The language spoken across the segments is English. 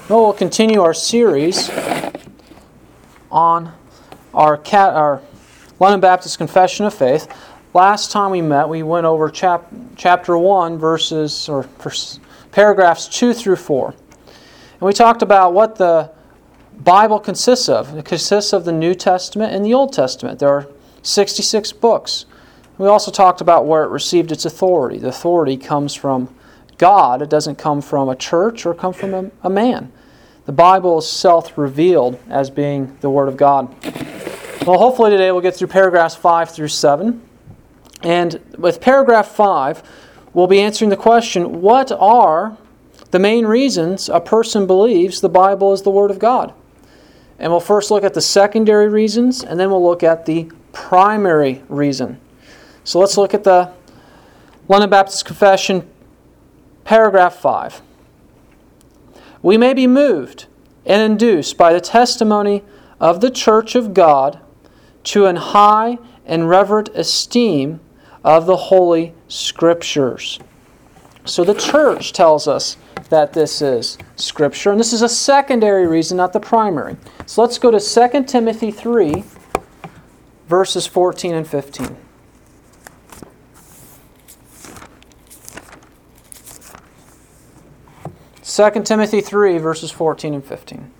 Well, we'll continue our series on our London Baptist Confession of Faith. Last time we met, we went over chapter 1, paragraphs 2 through 4. And we talked about what the Bible consists of. It consists of the New Testament and the Old Testament. There are 66 books. We also talked about where it received its authority. The authority comes from God. It doesn't come from a church or come from a man. The Bible is self-revealed as being the Word of God. Well, hopefully today we'll get through paragraphs 5 through 7. And with paragraph 5, we'll be answering the question, what are the main reasons a person believes the Bible is the Word of God? And we'll first look at the secondary reasons, and then we'll look at the primary reason. So let's look at the London Baptist Confession, paragraph 5. We may be moved and induced by the testimony of the Church of God to an high and reverent esteem of the Holy Scriptures. So the Church tells us that this is Scripture, and this is a secondary reason, not the primary. So let's go to 2 Timothy 3, verses 14 and 15. 2 Timothy 3, verses 14 and 15.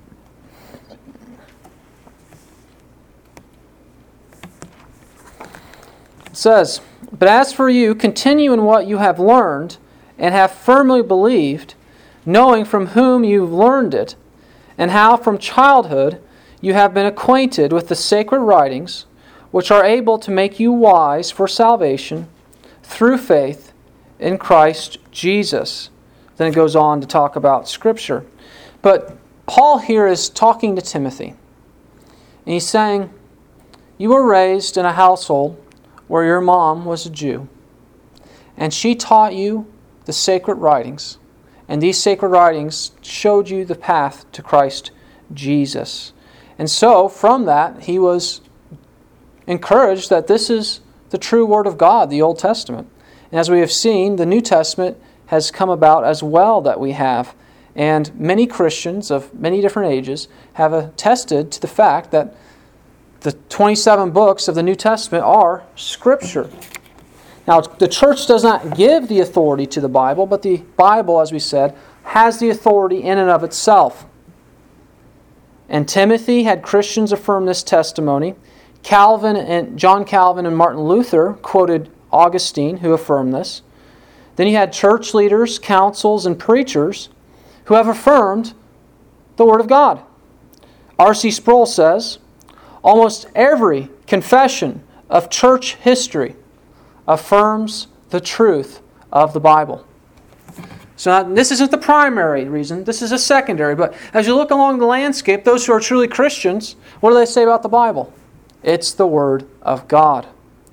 It says, "But as for you, continue in what you have learned and have firmly believed, knowing from whom you've learned it, and how from childhood you have been acquainted with the sacred writings, which are able to make you wise for salvation through faith in Christ Jesus." Then it goes on to talk about Scripture. But Paul here is talking to Timothy. And he's saying, you were raised in a household where your mom was a Jew. And she taught you the sacred writings. And these sacred writings showed you the path to Christ Jesus. And so, from that, he was encouraged that this is the true Word of God, the Old Testament. And as we have seen, the New Testament has come about as well that we have. And many Christians of many different ages have attested to the fact that the 27 books of the New Testament are Scripture. Now, the church does not give the authority to the Bible, but the Bible, as we said, has the authority in and of itself. And Timothy had Christians affirm this testimony. John Calvin and Martin Luther quoted Augustine, who affirmed this. Then you had church leaders, councils, and preachers who have affirmed the Word of God. R.C. Sproul says, almost every confession of church history affirms the truth of the Bible. So now, this isn't the primary reason, this is a secondary, but as you look along the landscape, those who are truly Christians, what do they say about the Bible? It's the Word of God.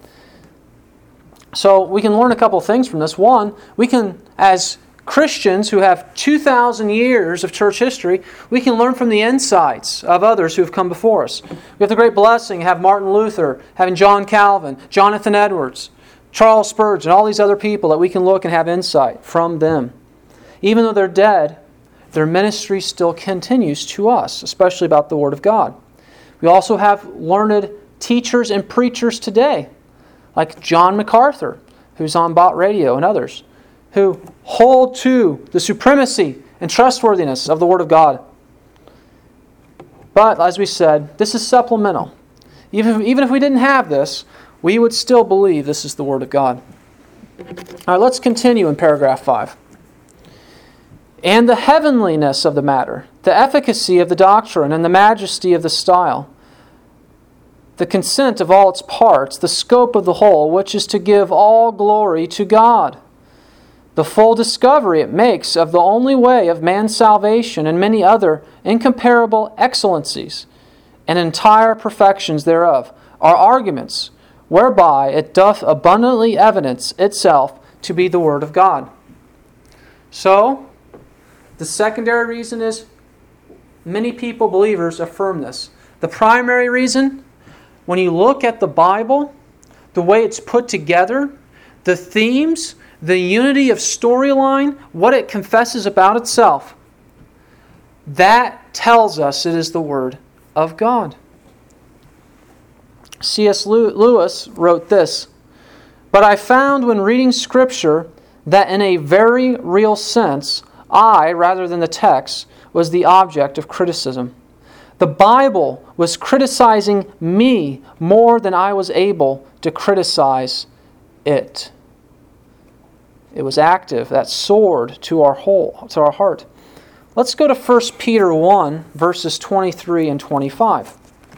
So we can learn a couple of things from this. One, we can, as Christians who have 2,000 years of church history, we can learn from the insights of others who have come before us. We have the great blessing of having Martin Luther, having John Calvin, Jonathan Edwards, Charles Spurgeon, all these other people that we can look and have insight from them. Even though they're dead, their ministry still continues to us, especially about the Word of God. We also have learned teachers and preachers today, like John MacArthur, who's on Bott Radio, and others, who hold to the supremacy and trustworthiness of the Word of God. But, as we said, this is supplemental. Even if we didn't have this, we would still believe this is the Word of God. All right, let's continue in paragraph 5. And the heavenliness of the matter, the efficacy of the doctrine, and the majesty of the style, the consent of all its parts, the scope of the whole, which is to give all glory to God. The full discovery it makes of the only way of man's salvation and many other incomparable excellencies and entire perfections thereof are arguments whereby it doth abundantly evidence itself to be the Word of God. So, the secondary reason is many people, believers, affirm this. The primary reason, when you look at the Bible, the way it's put together, the themes, the unity of storyline, what it confesses about itself, that tells us it is the Word of God. C.S. Lewis wrote this, "But I found when reading Scripture that in a very real sense, I, rather than the text, was the object of criticism. The Bible was criticizing me more than I was able to criticize it." It was active, that sword to our heart. Let's go to 1 Peter 1, verses 23 and 25.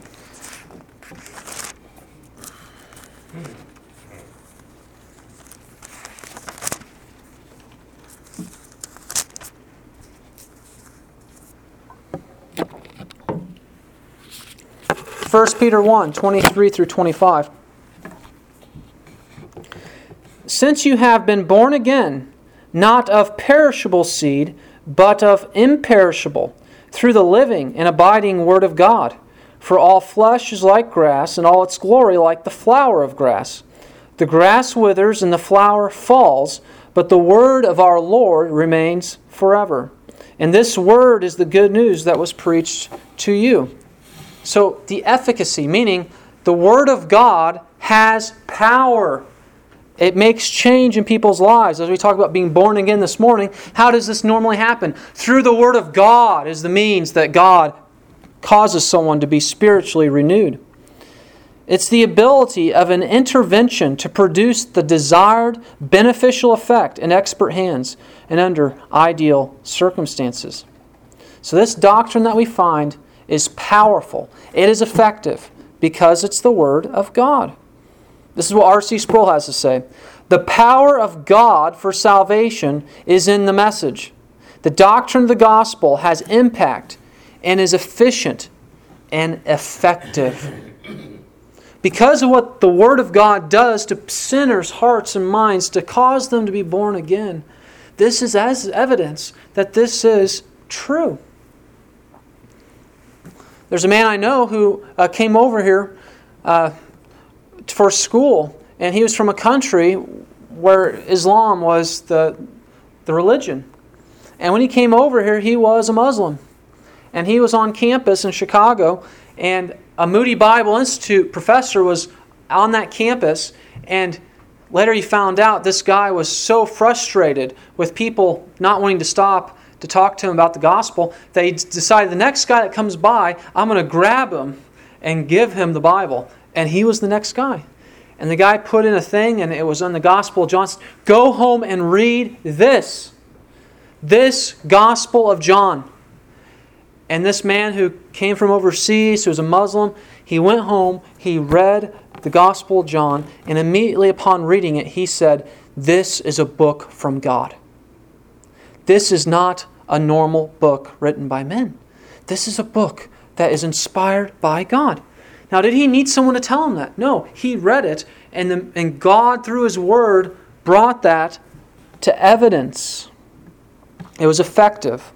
First Peter 1, 23 through 25. "Since you have been born again, not of perishable seed, but of imperishable, through the living and abiding Word of God. For all flesh is like grass, and all its glory like the flower of grass. The grass withers and the flower falls, but the word of our Lord remains forever. And this word is the good news that was preached to you." So the efficacy, meaning the Word of God has power. It makes change in people's lives. As we talk about being born again this morning, how does this normally happen? Through the Word of God is the means that God causes someone to be spiritually renewed. It's the ability of an intervention to produce the desired beneficial effect in expert hands and under ideal circumstances. So this doctrine that we find is powerful. It is effective because it's the Word of God. This is what R.C. Sproul has to say. "The power of God for salvation is in the message. The doctrine of the gospel has impact and is efficient and effective." Because of what the Word of God does to sinners' hearts and minds to cause them to be born again, this is as evidence that this is true. There's a man I know who came over here for school, and he was from a country where Islam was the religion. And when he came over here, he was a Muslim. And he was on campus in Chicago, and a Moody Bible Institute professor was on that campus, and later he found out this guy was so frustrated with people not wanting to stop to talk to him about the gospel, they decided the next guy that comes by, I'm going to grab him and give him the Bible. And he was the next guy. And the guy put in a thing, and it was on the Gospel of John. Go home and read this. This Gospel of John. And this man who came from overseas, who was a Muslim, he went home, he read the Gospel of John, and immediately upon reading it, he said, "This is a book from God. This is not a normal book written by men. This is a book that is inspired by God." Now, did he need someone to tell him that? No, he read it, and God, through His Word, brought that to evidence. It was effective.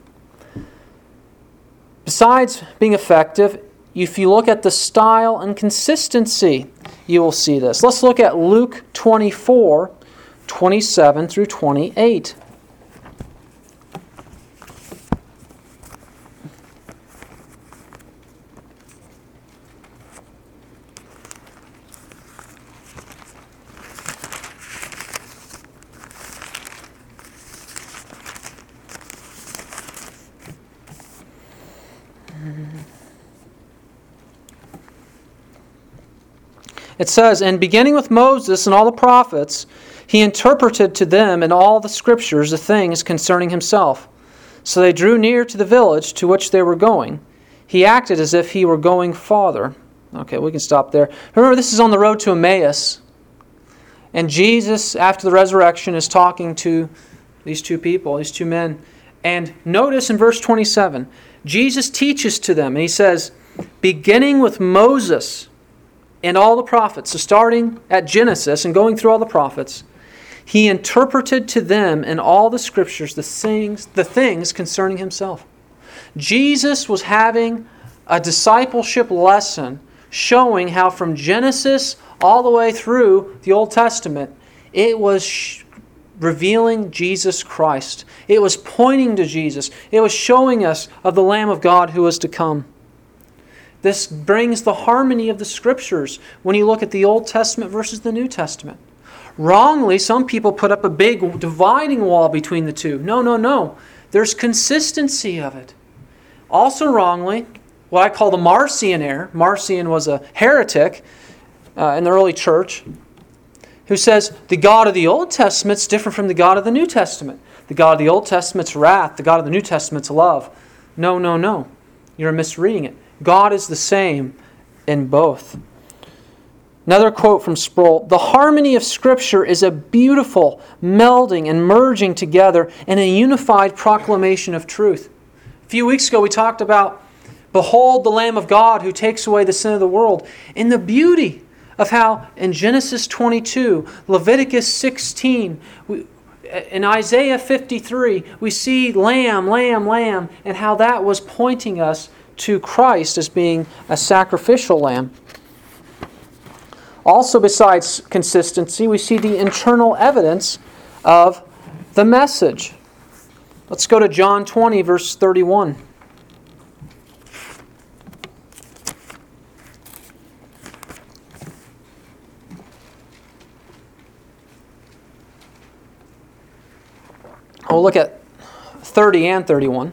Besides being effective, if you look at the style and consistency, you will see this. Let's look at Luke 24, 27 through 28. It says, "And beginning with Moses and all the prophets, he interpreted to them in all the Scriptures the things concerning himself. So they drew near to the village to which they were going. He acted as if he were going farther." Okay, we can stop there. Remember, this is on the road to Emmaus. And Jesus, after the resurrection, is talking to these two people, these two men. And notice in verse 27, Jesus teaches to them, and He says, "Beginning with Moses and all the prophets," so starting at Genesis and going through all the prophets, He interpreted to them in all the Scriptures the things concerning Himself. Jesus was having a discipleship lesson showing how from Genesis all the way through the Old Testament, it was revealing Jesus Christ. It was pointing to Jesus. It was showing us of the Lamb of God who was to come. This brings the harmony of the Scriptures when you look at the Old Testament versus the New Testament. Wrongly, some people put up a big dividing wall between the two. No. There's consistency of it. Also wrongly, what I call the Marcion error. Marcion was a heretic in the early church who says the God of the Old Testament is different from the God of the New Testament. The God of the Old Testament's wrath, the God of the New Testament's love. No. You're misreading it. God is the same in both. Another quote from Sproul: "The harmony of Scripture is a beautiful melding and merging together in a unified proclamation of truth." A few weeks ago we talked about, "Behold the Lamb of God who takes away the sin of the world," and the beauty of how in Genesis 22, Leviticus 16, in Isaiah 53, we see lamb, and how that was pointing us to Christ as being a sacrificial lamb. Also, besides consistency, we see the internal evidence of the message. Let's go to John 20, verse 31. We'll look at 30 and 31.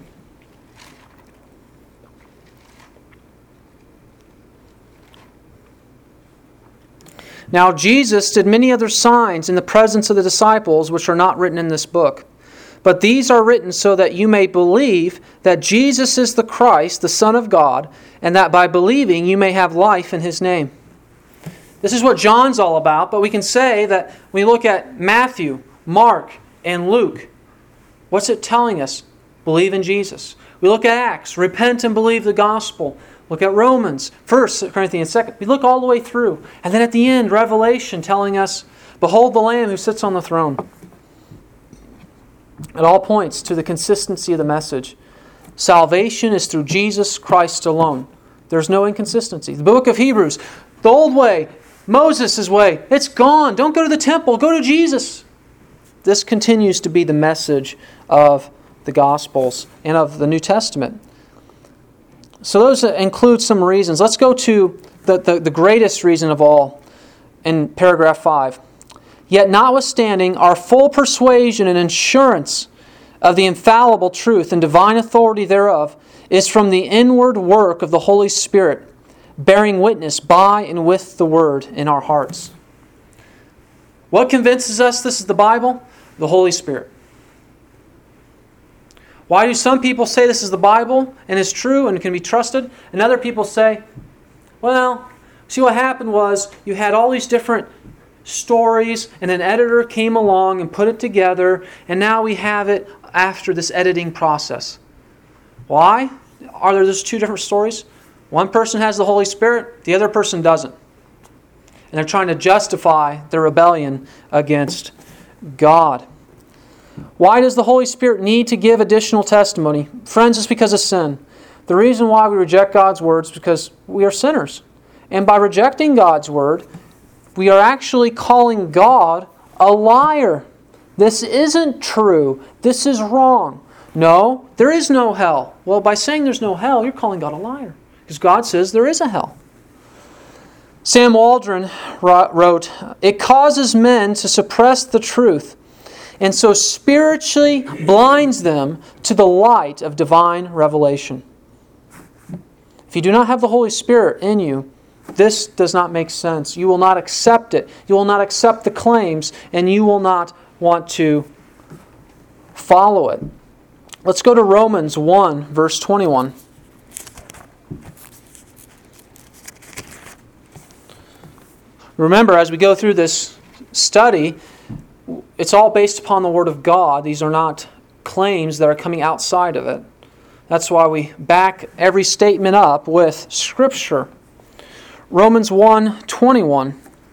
"Now Jesus did many other signs in the presence of the disciples, which are not written in this book. But these are written so that you may believe that Jesus is the Christ, the Son of God, and that by believing you may have life in His name." This is what John's all about, but we can say that when we look at Matthew, Mark, and Luke, what's it telling us? Believe in Jesus. We look at Acts, repent and believe the gospel. Look at Romans, 1 Corinthians, 2. We look all the way through. And then at the end, Revelation telling us, "Behold the Lamb who sits on the throne." It all points to the consistency of the message. Salvation is through Jesus Christ alone. There's no inconsistency. The book of Hebrews, the old way, Moses' way, it's gone. Don't go to the temple, go to Jesus. This continues to be the message of the Gospels and of the New Testament. So those include some reasons. Let's go to the greatest reason of all in paragraph 5. "Yet notwithstanding our full persuasion and assurance of the infallible truth and divine authority thereof is from the inward work of the Holy Spirit, bearing witness by and with the Word in our hearts." What convinces us this is the Bible? The Holy Spirit. Why do some people say this is the Bible and is true and can be trusted? And other people say, well, see what happened was you had all these different stories and an editor came along and put it together and now we have it after this editing process. Why? Are there just two different stories? One person has the Holy Spirit, the other person doesn't. And they're trying to justify their rebellion against God. Why does the Holy Spirit need to give additional testimony? Friends, it's because of sin. The reason why we reject God's Word is because we are sinners. And by rejecting God's Word, we are actually calling God a liar. This isn't true. This is wrong. No, there is no hell. Well, by saying there's no hell, you're calling God a liar. Because God says there is a hell. Sam Waldron wrote, "It causes men to suppress the truth, and so spiritually blinds them to the light of divine revelation." If you do not have the Holy Spirit in you, this does not make sense. You will not accept it. You will not accept the claims, and you will not want to follow it. Let's go to Romans 1, verse 21. Remember, as we go through this study, it's all based upon the Word of God. These are not claims that are coming outside of it. That's why we back every statement up with Scripture. Romans 1:21.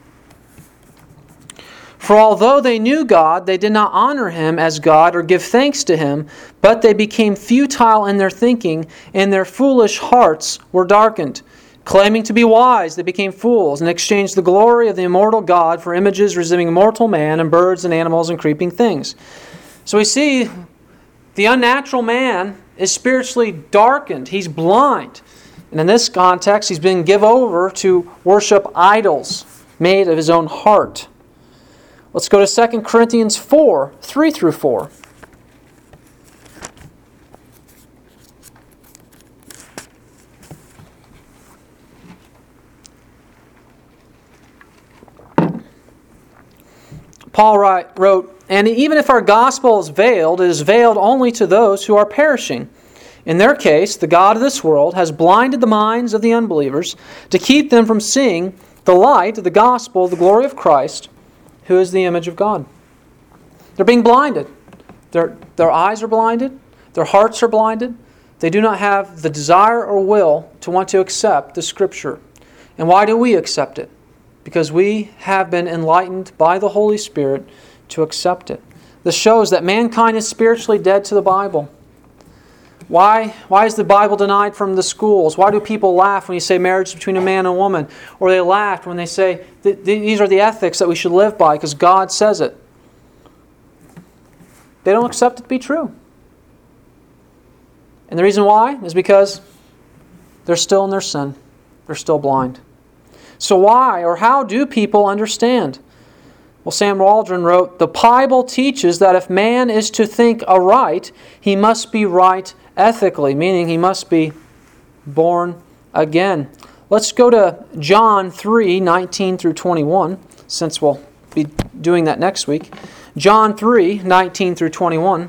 "For although they knew God, they did not honor Him as God or give thanks to Him, but they became futile in their thinking, and their foolish hearts were darkened. Claiming to be wise, they became fools and exchanged the glory of the immortal God for images resembling mortal man and birds and animals and creeping things. So we see the unnatural man is spiritually darkened. He's blind. And in this context, he's been given over to worship idols made of his own heart. Let's go to 2 Corinthians 4, 3 through 4. Paul wrote, "And even if our gospel is veiled, it is veiled only to those who are perishing. In their case, the God of this world has blinded the minds of the unbelievers to keep them from seeing the light of the gospel of the glory of Christ, who is the image of God." They're being blinded. Their eyes are blinded. Their hearts are blinded. They do not have the desire or will to want to accept the Scripture. And why do we accept it? Because we have been enlightened by the Holy Spirit to accept it. This shows that mankind is spiritually dead to the Bible. Why is the Bible denied from the schools? Why do people laugh when you say marriage is between a man and a woman? Or they laugh when they say these are the ethics that we should live by because God says it. They don't accept it to be true. And the reason why is because they're still in their sin. They're still blind. So why or how do people understand? Well, Sam Waldron wrote, "The Bible teaches that if man is to think aright, he must be right ethically," meaning he must be born again. Let's go to John 3, 19 through 21, since we'll be doing that next week. John 3, 19 through 21.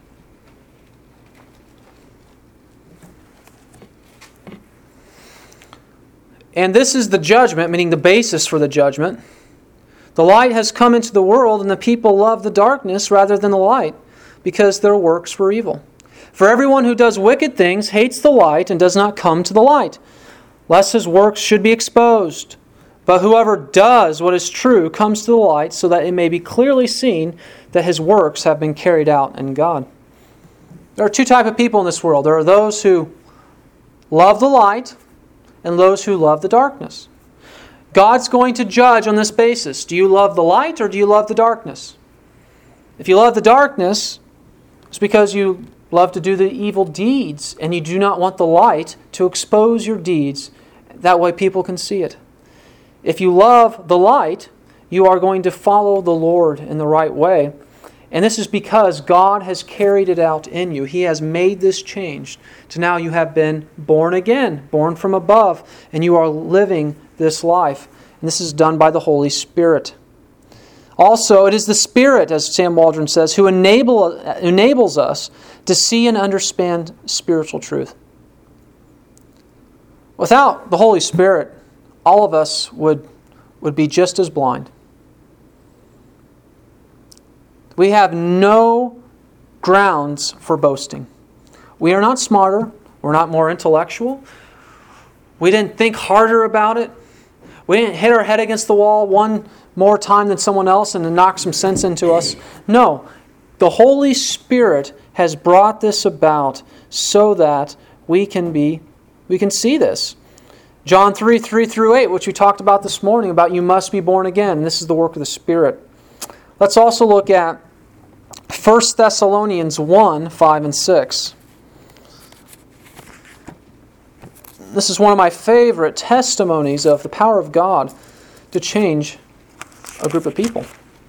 "And this is the judgment," meaning the basis for the judgment. "The light has come into the world, and the people love the darkness rather than the light, because their works were evil. For everyone who does wicked things hates the light and does not come to the light, lest his works should be exposed. But whoever does what is true comes to the light, so that it may be clearly seen that his works have been carried out in God." There are two types of people in this world. There are those who love the light and those who love the darkness. God's going to judge on this basis. Do you love the light or do you love the darkness? If you love the darkness, it's because you love to do the evil deeds and you do not want the light to expose your deeds. That way people can see it. If you love the light, you are going to follow the Lord in the right way. And this is because God has carried it out in you. He has made this change to now you have been born again, born from above, and you are living this life. And this is done by the Holy Spirit. Also, it is the Spirit, as Sam Waldron says, who enables us to see and understand spiritual truth. Without the Holy Spirit, all of us would be just as blind. We have no grounds for boasting. We are not smarter. We're not more intellectual. We didn't think harder about it. We didn't hit our head against the wall one more time than someone else and then knock some sense into us. No, the Holy Spirit has brought this about so that we can see this. John 3, 3 through 8, which we talked about this morning, about you must be born again. This is the work of the Spirit. Let's also look at 1 Thessalonians 1, 5 and 6. This is one of my favorite testimonies of the power of God to change a group of people.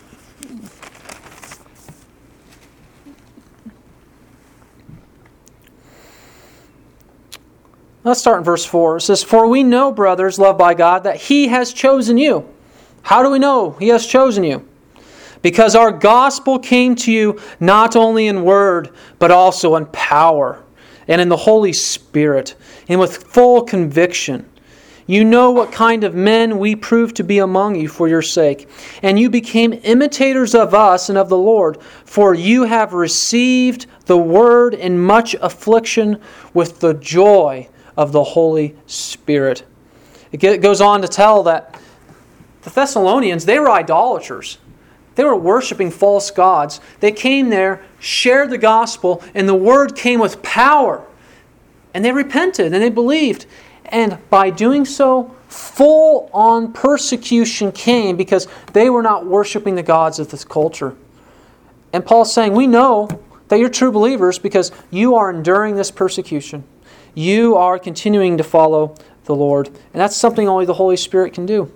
Let's start in verse 4. It says, "For we know, brothers, loved by God, that He has chosen you." How do we know He has chosen you? "Because our gospel came to you not only in word, but also in power, and in the Holy Spirit, and with full conviction. You know what kind of men we proved to be among you for your sake. And you became imitators of us and of the Lord, for you have received the word in much affliction with the joy of the Holy Spirit." It goes on to tell that the Thessalonians, they were idolaters. They were worshiping false gods. They came there, shared the gospel, and the word came with power. And they repented and they believed. And by doing so, full-on persecution came because they were not worshiping the gods of this culture. And Paul's saying, we know that you're true believers because you are enduring this persecution. You are continuing to follow the Lord. And that's something only the Holy Spirit can do.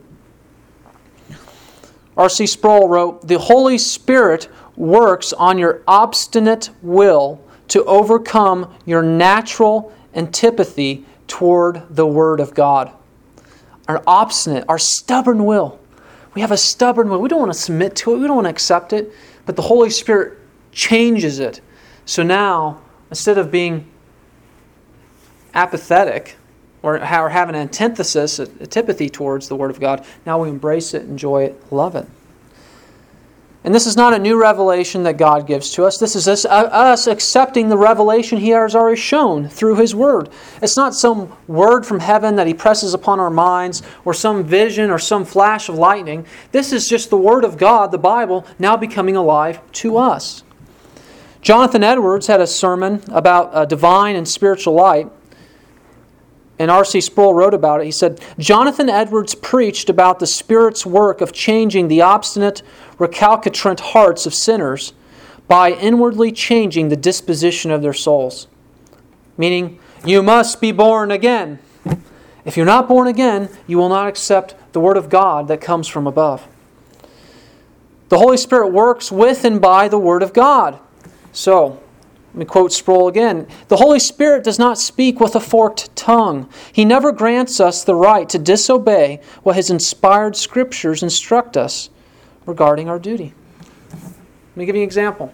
R.C. Sproul wrote, "The Holy Spirit works on your obstinate will to overcome your natural antipathy toward the Word of God." Our obstinate, our stubborn will. We have a stubborn will. We don't want to submit to it. We don't want to accept it. But the Holy Spirit changes it. So now, instead of being apathetic or having an antithesis, antipathy towards the Word of God, now we embrace it, enjoy it, love it. And this is not a new revelation that God gives to us. This is us accepting the revelation He has already shown through His Word. It's not some word from heaven that He presses upon our minds or some vision or some flash of lightning. This is just the Word of God, the Bible, now becoming alive to us. Jonathan Edwards had a sermon about divine and spiritual light. And R.C. Sproul wrote about it. He said, "Jonathan Edwards preached about the Spirit's work of changing the obstinate, recalcitrant hearts of sinners by inwardly changing the disposition of their souls." Meaning, you must be born again. If you're not born again, you will not accept the Word of God that comes from above. The Holy Spirit works with and by the Word of God. So, let me quote Sproul again. "The Holy Spirit does not speak with a forked tongue. He never grants us the right to disobey what His inspired Scriptures instruct us regarding our duty." Let me give you an example.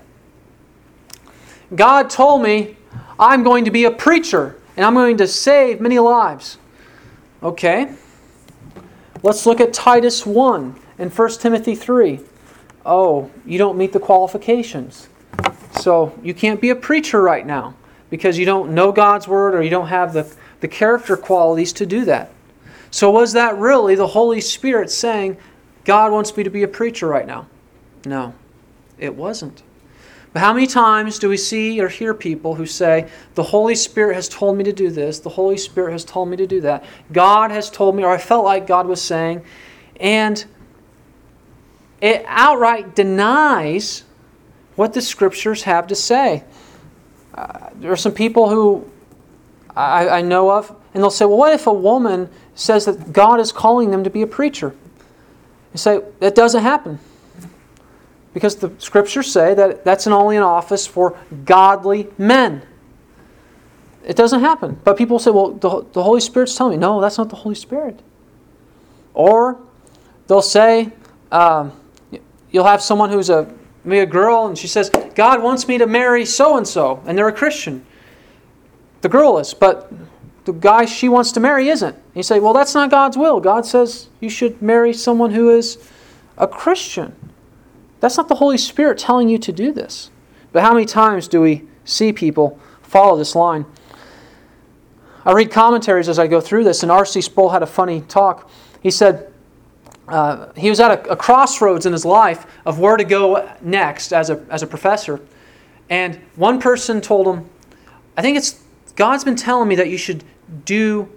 God told me I'm going to be a preacher and I'm going to save many lives. Okay. Let's look at Titus 1 and 1 Timothy 3. Oh, you don't meet the qualifications. So you can't be a preacher right now because you don't know God's Word or you don't have the character qualities to do that. So was that really the Holy Spirit saying, God wants me to be a preacher right now? No, it wasn't. But how many times do we see or hear people who say, the Holy Spirit has told me to do this, the Holy Spirit has told me to do that, God has told me, or I felt like God was saying, and it outright denies what the Scriptures have to say. There are some people who I know of, and they'll say, well, what if a woman says that God is calling them to be a preacher? You say, that doesn't happen. Because the Scriptures say that that's only an office for godly men. It doesn't happen. But people say, well, the Holy Spirit's telling me. No, that's not the Holy Spirit. Or they'll say, you'll have someone who's maybe a girl, and she says, God wants me to marry so-and-so, and they're a Christian. The girl is, but the guy she wants to marry isn't. And you say, well, that's not God's will. God says you should marry someone who is a Christian. That's not the Holy Spirit telling you to do this. But how many times do we see people follow this line? I read commentaries as I go through this, and R.C. Sproul had a funny talk. He said, he was at a crossroads in his life of where to go next as a professor. And one person told him, I think God's been telling me that you should do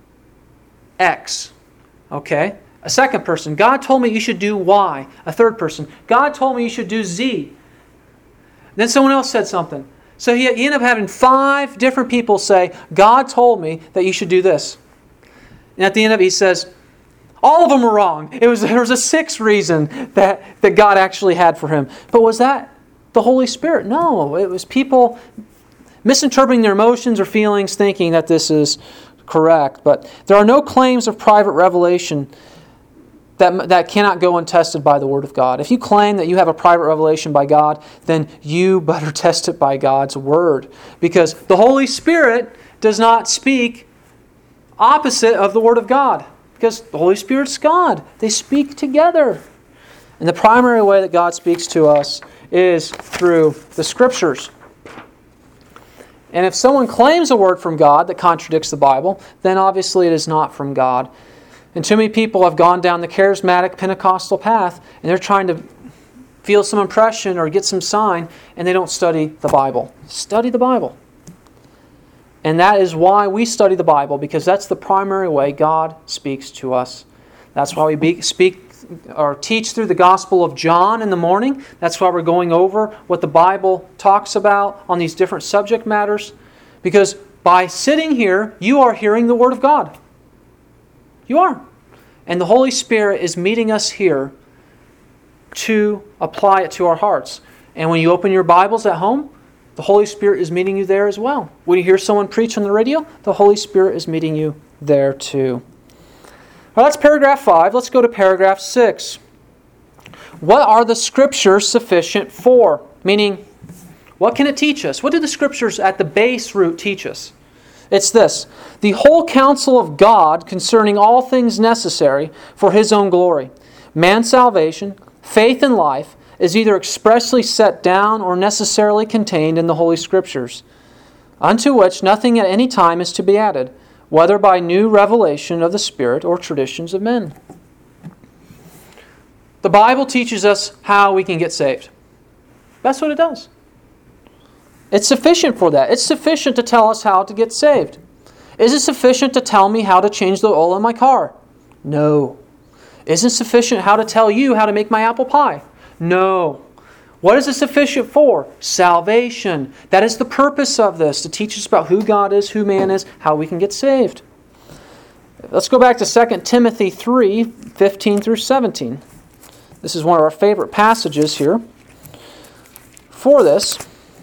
X. Okay? A second person, God told me you should do Y. A third person, God told me you should do Z. Then someone else said something. So he ended up having 5 different people say, God told me that you should do this. And at the end of it, he says, all of them were wrong. There was a 6th reason that God actually had for him. But was that the Holy Spirit? No. It was people misinterpreting their emotions or feelings, thinking that this is correct. But there are no claims of private revelation that cannot go untested by the Word of God. If you claim that you have a private revelation by God, then you better test it by God's Word. Because the Holy Spirit does not speak opposite of the Word of God. Because the Holy Spirit's God. They speak together. And the primary way that God speaks to us is through the Scriptures. And if someone claims a word from God that contradicts the Bible, then obviously it is not from God. And too many people have gone down the charismatic Pentecostal path, and they're trying to feel some impression or get some sign, and they don't study the Bible. Study the Bible. And that is why we study the Bible, because that's the primary way God speaks to us. That's why we speak or teach through the Gospel of John in the morning. That's why we're going over what the Bible talks about on these different subject matters. Because by sitting here, you are hearing the Word of God. You are. And the Holy Spirit is meeting us here to apply it to our hearts. And when you open your Bibles at home, the Holy Spirit is meeting you there as well. When you hear someone preach on the radio, the Holy Spirit is meeting you there too. Well, that's paragraph 5. Let's go to paragraph 6. What are the Scriptures sufficient for? Meaning, what can it teach us? What do the Scriptures at the base root teach us? It's this: the whole counsel of God concerning all things necessary for His own glory. Man's salvation, faith and life, is either expressly set down or necessarily contained in the Holy Scriptures, unto which nothing at any time is to be added, whether by new revelation of the Spirit or traditions of men. The Bible teaches us how we can get saved. That's what it does. It's sufficient for that. It's sufficient to tell us how to get saved. Is it sufficient to tell me how to change the oil in my car? No. Is it sufficient how to tell you how to make my apple pie? No. What is it sufficient for? Salvation. That is the purpose of this, to teach us about who God is, who man is, how we can get saved. Let's go back to 2 Timothy 3, 15 through 17. This is one of our favorite passages here for this.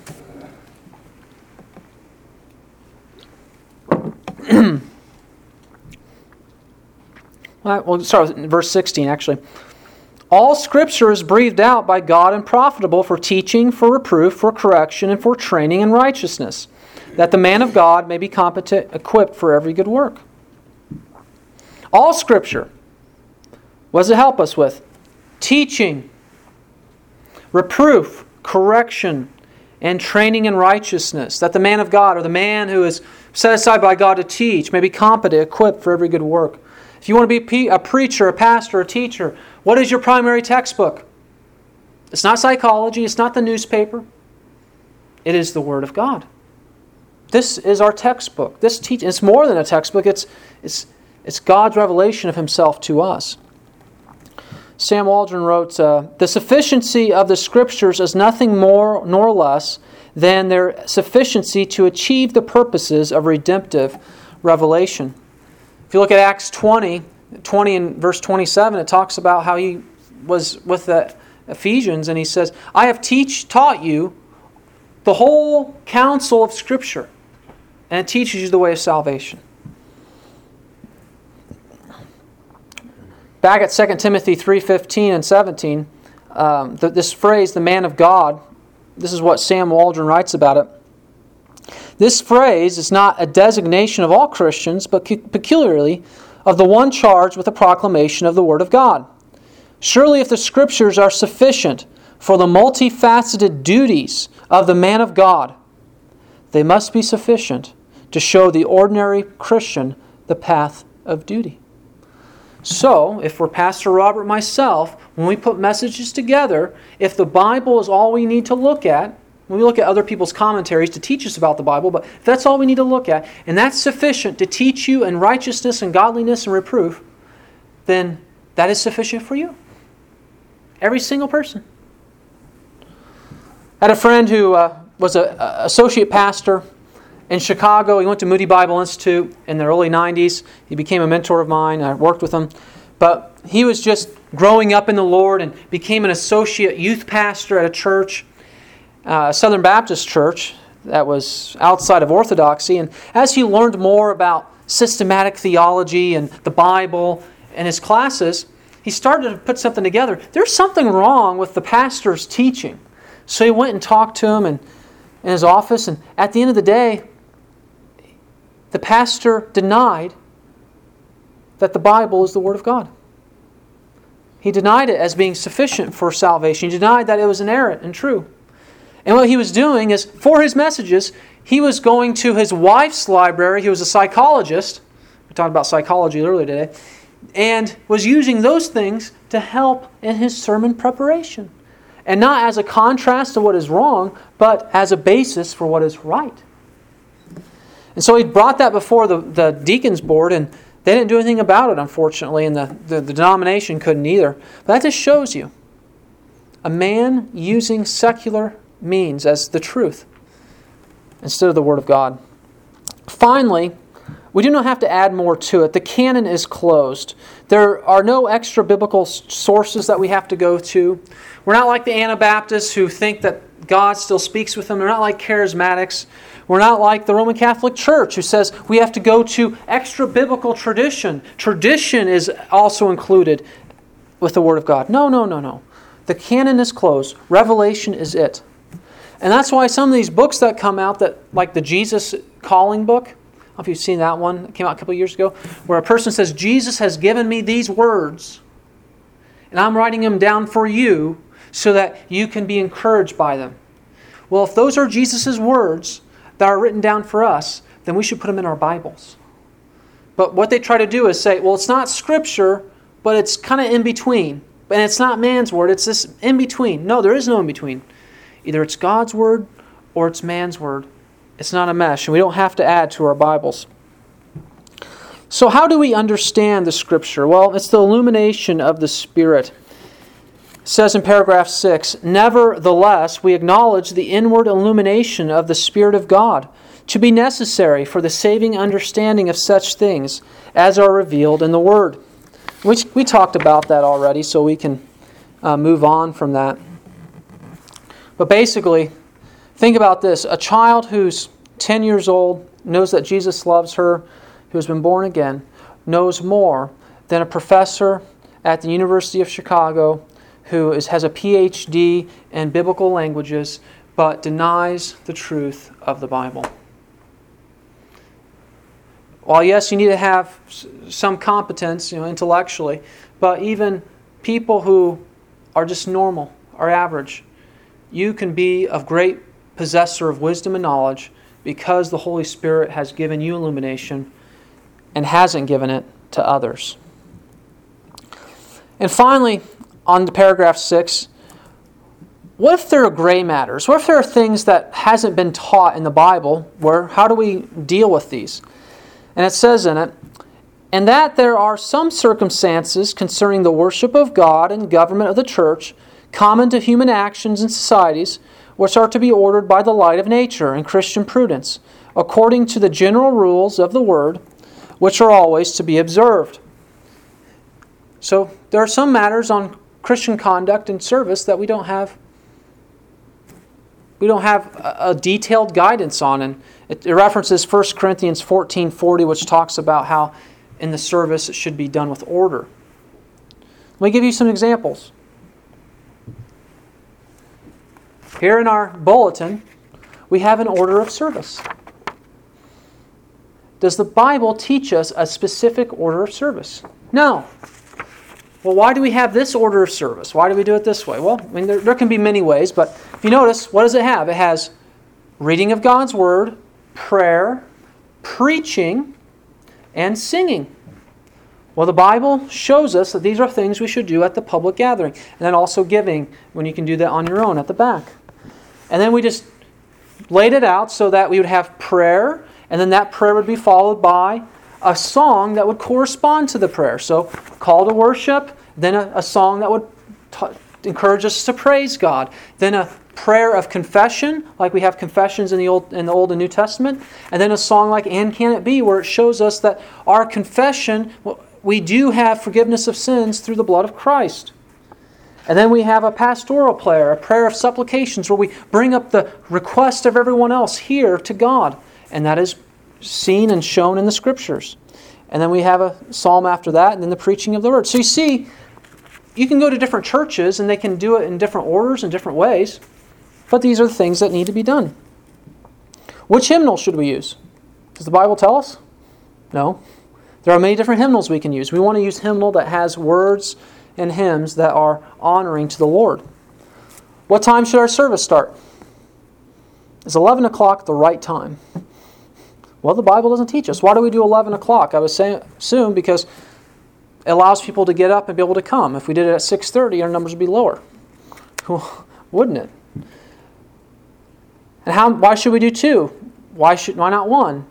We'll start with verse 16, actually. All Scripture is breathed out by God and profitable for teaching, for reproof, for correction, and for training in righteousness, that the man of God may be competent, equipped for every good work. All Scripture. What does it help us with? Teaching, reproof, correction, and training in righteousness, that the man of God, or the man who is set aside by God to teach, may be competent, equipped for every good work. If you want to be a preacher, a pastor, a teacher, what is your primary textbook? It's not psychology. It's not the newspaper. It is the Word of God. This is our textbook. This teaching, it's more than a textbook. It's God's revelation of Himself to us. Sam Waldron wrote, the sufficiency of the Scriptures is nothing more nor less than their sufficiency to achieve the purposes of redemptive revelation. If you look at Acts 20 and verse 27, it talks about how he was with the Ephesians, and he says, I have taught you the whole counsel of Scripture, and it teaches you the way of salvation. Back at 2 Timothy 3:15 and 17, this phrase, the man of God, this is what Sam Waldron writes about it. This phrase is not a designation of all Christians, but peculiarly of the one charged with the proclamation of the Word of God. Surely if the Scriptures are sufficient for the multifaceted duties of the man of God, they must be sufficient to show the ordinary Christian the path of duty. So, if we're Pastor Robert and myself, when we put messages together, if the Bible is all we need to look at, when we look at other people's commentaries to teach us about the Bible, but if that's all we need to look at, and that's sufficient to teach you in righteousness and godliness and reproof, then that is sufficient for you. Every single person. I had a friend who was an associate pastor in Chicago. He went to Moody Bible Institute in the early 90s. He became a mentor of mine. I worked with him. But he was just growing up in the Lord and became an associate youth pastor at a church, Southern Baptist church that was outside of Orthodoxy. And as he learned more about systematic theology and the Bible and his classes, he started to put something together. There's something wrong with the pastor's teaching. So he went and talked to him in his office, and at the end of the day, the pastor denied that the Bible is the Word of God. He denied it as being sufficient for salvation. He denied that it was inerrant and true. And what he was doing is, for his messages, he was going to his wife's library. He was a psychologist. We talked about psychology earlier today. And was using those things to help in his sermon preparation. And not as a contrast to what is wrong, but as a basis for what is right. And so he brought that before the deacons board, and they didn't do anything about it, unfortunately, and the denomination couldn't either. But that just shows you a man using secular means as the truth instead of the Word of God. Finally, we do not have to add more to it. The canon is closed. There are no extra biblical sources that we have to go to. We're not like the Anabaptists who think that God still speaks with them. They're not like charismatics. We're not like the Roman Catholic Church who says we have to go to extra biblical tradition. Tradition is also included with the Word of God. No. The canon is closed. Revelation is it. And that's why some of these books that come out, that like the Jesus Calling book, I don't know if you've seen that one. It came out a couple of years ago, where a person says, Jesus has given me these words, and I'm writing them down for you so that you can be encouraged by them. Well, if those are Jesus' words that are written down for us, then we should put them in our Bibles. But what they try to do is say, well, it's not Scripture, but it's kind of in between. And it's not man's word, it's this in between. No, there is no in between. Either it's God's word or it's man's word. It's not a mesh, and we don't have to add to our Bibles. So how do we understand the Scripture? Well, it's the illumination of the Spirit. It says in paragraph 6, nevertheless, we acknowledge the inward illumination of the Spirit of God to be necessary for the saving understanding of such things as are revealed in the Word. We talked about that already, so we can move on from that. But basically, think about this. A child who's 10 years old knows that Jesus loves her, who has been born again, knows more than a professor at the University of Chicago who has a PhD in biblical languages but denies the truth of the Bible. While yes, you need to have some competence, intellectually, but even people who are just normal, are average, you can be a great possessor of wisdom and knowledge because the Holy Spirit has given you illumination and hasn't given it to others. And finally, on to paragraph 6, what if there are gray matters? What if there are things that hasn't been taught in the Bible? How do we deal with these? And it says in it, and that there are some circumstances concerning the worship of God and government of the church common to human actions and societies, which are to be ordered by the light of nature and Christian prudence, according to the general rules of the Word, which are always to be observed. So there are some matters on Christian conduct and service that we don't have a detailed guidance on. And it references 1 Corinthians 14:40, which talks about how in the service it should be done with order. Let me give you some examples. Here in our bulletin, we have an order of service. Does the Bible teach us a specific order of service? No. Well, why do we have this order of service? Why do we do it this way? Well, there can be many ways, but if you notice, what does it have? It has reading of God's Word, prayer, preaching, and singing. Well, the Bible shows us that these are things we should do at the public gathering. And then also giving, when you can do that on your own at the back. And then we just laid it out so that we would have prayer, and then that prayer would be followed by a song that would correspond to the prayer. So, call to worship, then a song that would encourage us to praise God. Then a prayer of confession, like we have confessions in the Old and New Testament. And then a song like And Can It Be, where it shows us that our confession, we do have forgiveness of sins through the blood of Christ. And then we have a pastoral prayer, a prayer of supplications, where we bring up the request of everyone else here to God. And that is seen and shown in the Scriptures. And then we have a psalm after that, and then the preaching of the Word. So you see, you can go to different churches, and they can do it in different orders and different ways. But these are the things that need to be done. Which hymnal should we use? Does the Bible tell us? No. There are many different hymnals we can use. We want to use hymnal that has words and hymns that are honoring to the Lord. What time should our service start? Is 11 o'clock the right time? Well, the Bible doesn't teach us. Why do we do 11 o'clock? I would assume because it allows people to get up and be able to come. If we did it at 6:30, our numbers would be lower. Wouldn't it? And why should we do 2? Why not 1?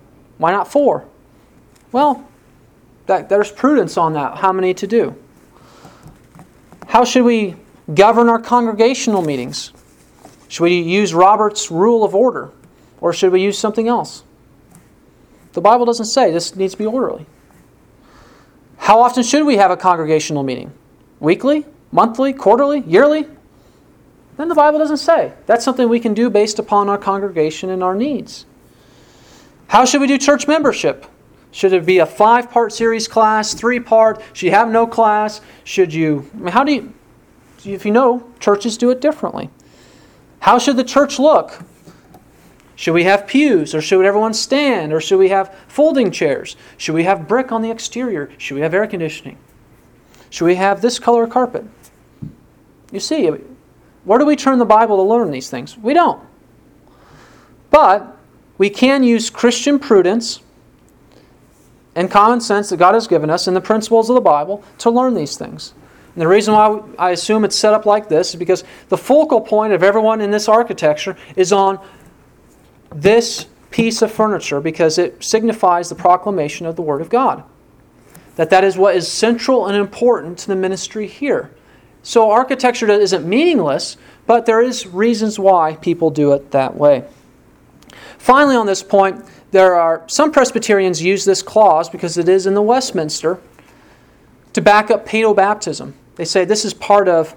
Why not 4? Well, there's prudence on that, how many to do. How should we govern our congregational meetings? Should we use Robert's Rule of Order? Or should we use something else? The Bible doesn't say this needs to be orderly. How often should we have a congregational meeting? Weekly? Monthly? Quarterly? Yearly? Then the Bible doesn't say. That's something we can do based upon our congregation and our needs. How should we do church membership? Should it be a 5-part series class, 3-part? Should you have no class? Should you... how do you... if you know, churches do it differently. How should the church look? Should we have pews, or should everyone stand, or should we have folding chairs? Should we have brick on the exterior? Should we have air conditioning? Should we have this color carpet? You see, where do we turn the Bible to learn these things? We don't. But we can use Christian prudence and common sense that God has given us and the principles of the Bible to learn these things. And the reason why I assume it's set up like this is because the focal point of everyone in this architecture is on this piece of furniture, because it signifies the proclamation of the Word of God. That is what is central and important to the ministry here. So architecture isn't meaningless, but there is reasons why people do it that way. Finally, on this point, there are some Presbyterians use this clause, because it is in the Westminster, to back up paedobaptism. They say this is part of,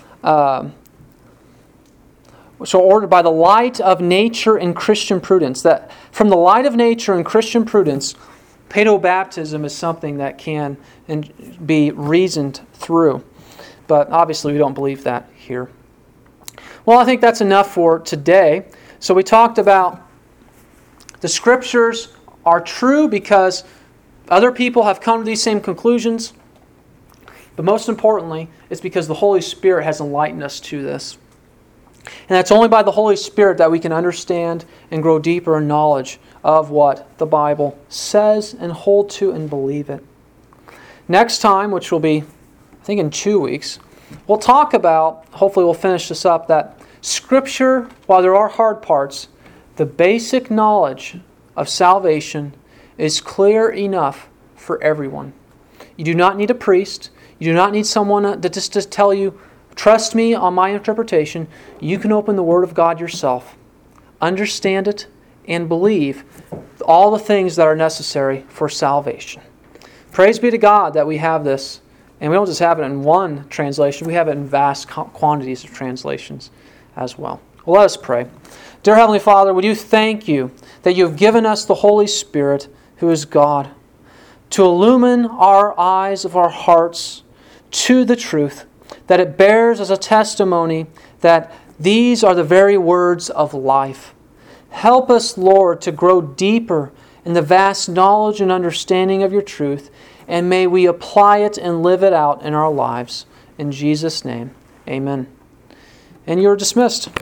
so ordered by the light of nature and Christian prudence. That from the light of nature and Christian prudence, paedobaptism is something that can be reasoned through. But obviously we don't believe that here. Well, I think that's enough for today. So we talked about the Scriptures are true because other people have come to these same conclusions. But most importantly, it's because the Holy Spirit has enlightened us to this. And that's only by the Holy Spirit that we can understand and grow deeper in knowledge of what the Bible says and hold to and believe it. Next time, which will be, I think, in 2 weeks, we'll talk about, hopefully we'll finish this up, that Scripture, while there are hard parts, the basic knowledge of salvation is clear enough for everyone. You do not need a priest. You do not need someone to just to tell you, trust me on my interpretation. You can open the Word of God yourself, understand it, and believe all the things that are necessary for salvation. Praise be to God that we have this. And we don't just have it in one translation. We have it in vast quantities of translations as well. Well, let us pray. Dear Heavenly Father, would you thank you that you have given us the Holy Spirit, who is God, to illumine our eyes of our hearts to the truth, that it bears as a testimony that these are the very words of life. Help us, Lord, to grow deeper in the vast knowledge and understanding of your truth, and may we apply it and live it out in our lives. In Jesus' name, amen. And you're dismissed.